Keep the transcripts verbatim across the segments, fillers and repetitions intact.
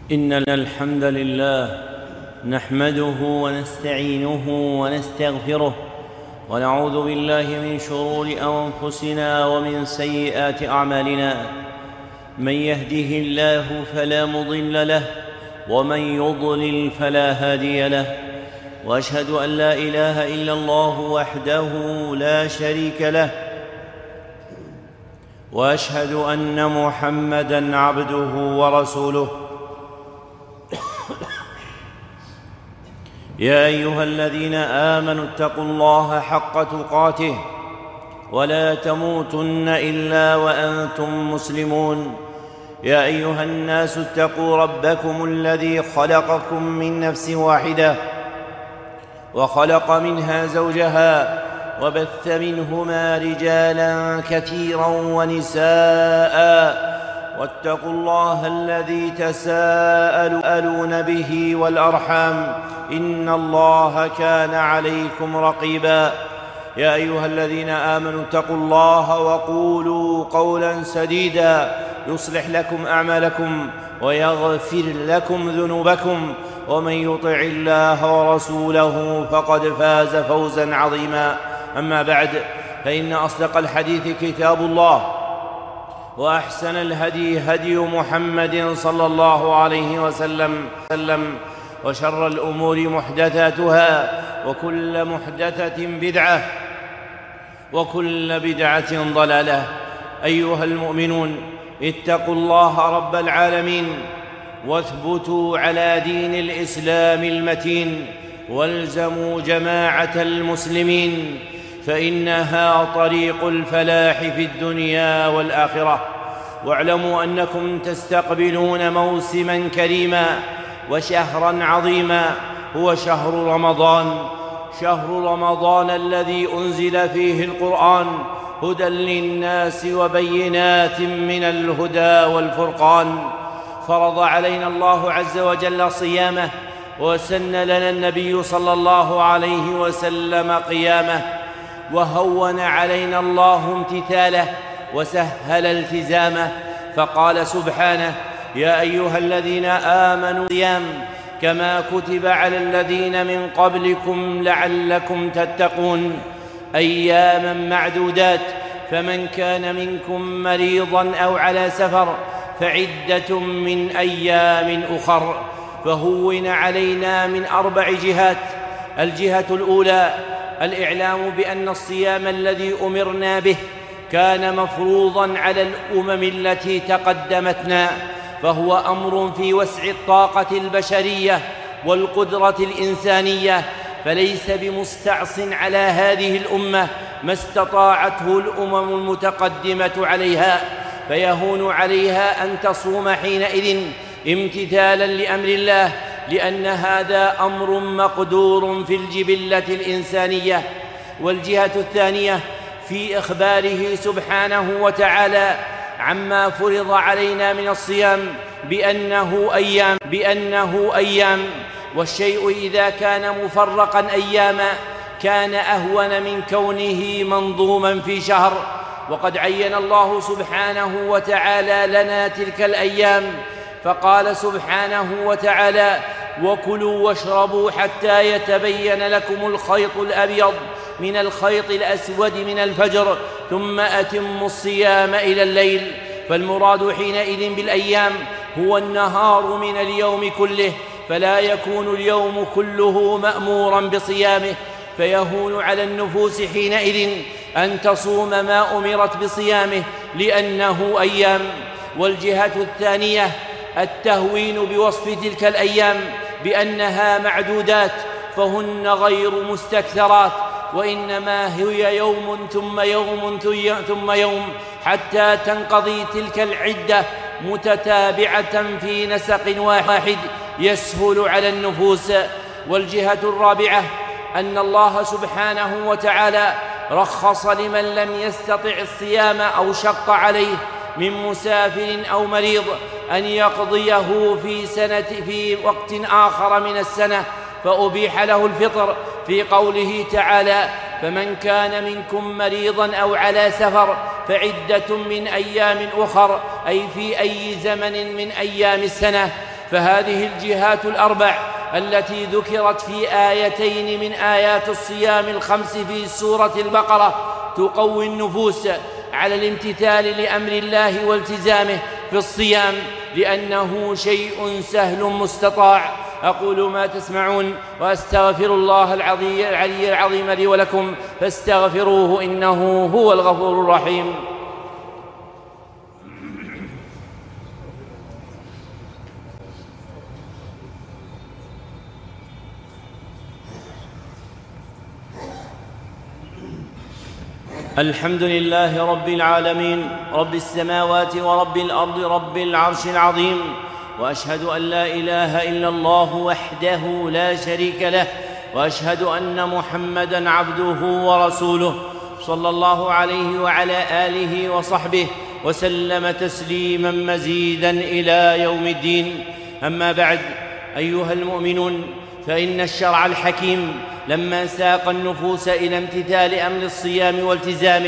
إن الحمد لله نحمده ونستعينه ونستغفره ونعوذ بالله من شرور أنفسنا ومن سيئات أعمالنا. من يهده الله فلا مضل له ومن يضلل فلا هادي له، وأشهد أن لا إله إلا الله وحده لا شريك له، وأشهد أن محمدًا عبده ورسوله. يا أيها الذين آمنوا اتقوا الله حق تقاته ولا تموتن إلا وأنتم مسلمون. يا أيها الناس اتقوا ربكم الذي خلقكم من نفس واحدة وخلق منها زوجها وبث منهما رجالا كثيرا ونساء، واتقوا الله الذي تساءلون به والأرحام إن الله كان عليكم رقيبا. يا أيها الذين آمنوا اتقوا الله وقولوا قولا سديدا يصلح لكم أعمالكم ويغفر لكم ذنوبكم، ومن يطع الله ورسوله فقد فاز فوزا عظيما. أما بعد، فإن أصدق الحديث كتاب الله، وأحسن الهدي هدي محمد صلى الله عليه وسلم، وشر الأمور محدثاتها، وكل محدثة بدعة، وكل بدعة ضلالة. أيها المؤمنون، اتقوا الله رب العالمين واثبتوا على دين الإسلام المتين، والزموا جماعة المسلمين، فإنها طريق الفلاح في الدنيا والآخرة. واعلموا أنكم تستقبلون موسماً كريماً وشهراً عظيماً، هو شهر رمضان، شهر رمضان الذي أنزل فيه القرآن هدى للناس وبينات من الهدى والفرقان. فرض علينا الله عز وجل صيامه، وسن لنا النبي صلى الله عليه وسلم قيامه، وهون علينا الله امتثاله وسهل التزامه، فقال سبحانه: يا أيها الذين آمنوا الصيام كما كتب على الذين من قبلكم لعلكم تتقون، أياماً معدودات، فمن كان منكم مريضاً أو على سفر فعدة من أيام أخر. فهون علينا من أربع جهات. الجهة الأولى الإعلام بأن الصيام الذي أمرنا به كان مفروضاً على الأمم التي تقدمتنا، فهو أمر في وسع الطاقة البشرية والقدرة الإنسانية، فليس بمستعصٍ على هذه الأمة ما استطاعته الأمم المتقدمة عليها، فيهون عليها أن تصوم حينئذ امتثالاً لأمر الله، لأن هذا أمر مقدور في الجبلة الإنسانية. والجهة الثانية في إخباره سبحانه وتعالى عما فرض علينا من الصيام بأنه أيام بأنه أيام والشيء إذا كان مفرقاً أياماً كان أهون من كونه منظوماً في شهر. وقد عين الله سبحانه وتعالى لنا تلك الأيام، فقال سبحانه وتعالى: وكلوا واشربوا حتى يتبين لكم الخيط الأبيض من الخيط الأسود من الفجر ثم أتموا الصيام إلى الليل. فالمراد حينئذ بالأيام هو النهار من اليوم كله، فلا يكون اليوم كله مأموراً بصيامه، فيهون على النفوس حينئذ أن تصوم ما أمرت بصيامه لأنه أيام. والجهة الثانية التهوين بوصف تلك الأيام بأنها معدودات، فهن غير مستكثرات، وإنما هي يوم ثم يوم ثم يوم حتى تنقضي تلك العدة متتابعة في نسق واحد يسهل على النفوس. والجهة الرابعة أن الله سبحانه وتعالى رخص لمن لم يستطع الصيام أو شق عليه من مسافر أو مريض أن يقضيه في سنة في وقت آخر من السنة، فأبيح له الفطر في قوله تعالى: فمن كان منكم مريضاً أو على سفر فعدة من أيام أخر، أي في أي زمن من أيام السنة. فهذه الجهات الأربع التي ذكرت في آيتين من آيات الصيام الخمس في سورة البقرة تقوي النفوس على الامتثال لأمر الله والتزامه في الصيام، لأنه شيء سهل مستطاع. أقول ما تسمعون وأستغفر الله العلي العلي العظيم لي ولكم فاستغفروه إنه هو الغفور الرحيم. الحمد لله رب العالمين، رب السماوات ورب الأرض، رب العرش العظيم، وأشهد أن لا إله إلا الله وحده لا شريك له، وأشهد أن محمدًا عبده ورسوله صلى الله عليه وعلى آله وصحبه وسلم تسليماً مزيداً إلى يوم الدين. أما بعد، أيها المؤمنون، فإن الشرع الحكيم لما ساق النفوس إلى امتثال أمر الصيام والتزامه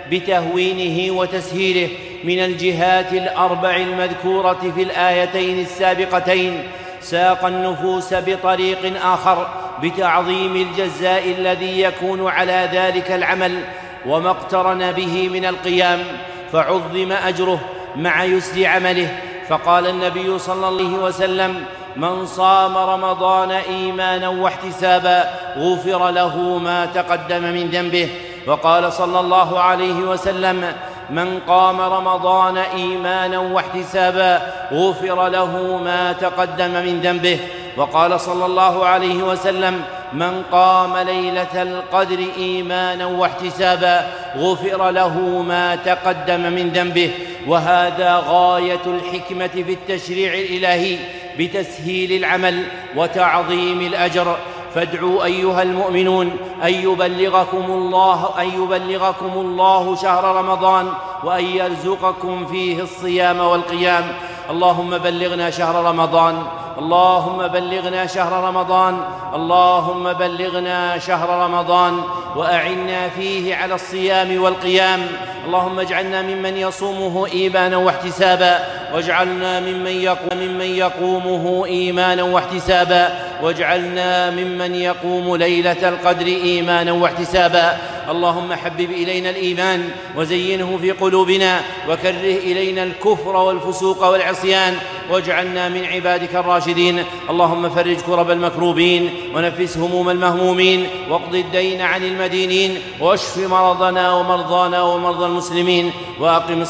بتهوينه وتسهيله من الجهات الأربع المذكورة في الآيتين السابقتين، ساق النفوس بطريق آخر بتعظيم الجزاء الذي يكون على ذلك العمل وما اقترن به من القيام، فعظم أجره مع يسر عمله. فقال النبي صلى الله عليه وسلم: من صام رمضان إيمانا واحتسابا غفر له ما تقدم من ذنبه. وقال صلى الله عليه وسلم: من قام رمضان إيمانا واحتسابا غفر له ما تقدم من ذنبه. وقال صلى الله عليه وسلم: من قام ليلة القدر إيمانا واحتسابا غفر له ما تقدم من ذنبه. وهذا غاية الحكمة في التشريع الإلهي بتسهيل العمل وتعظيم الأجر. فادعوا أيها المؤمنون أن يبلغكم الله أن يبلغكم الله شهر رمضان وأن يرزقكم فيه الصيام والقيام. اللهم بلغنا شهر رمضان، اللهم بلغنا شهر رمضان، اللهم بلغنا شهر رمضان وأعنا فيه على الصيام والقيام. اللهم اجعلنا ممن يصومه إيمانا واحتسابا، واجعلنا ممن يقوم ممن يقومه إيمانا واحتسابا، واجعلنا ممن يقوم ليلة القدر إيمانا واحتسابا. اللهم حبب إلينا الإيمان وزينه في قلوبنا، وكره إلينا الكفر والفسوق والعصيان، واجعلنا من عبادك الراشدين. اللهم فرج كرب المكروبين ونفس هموم المهمومين، واقض الدين عن المدينين، واشف مرضنا ومرضانا ومرضى المسلمين، وأقم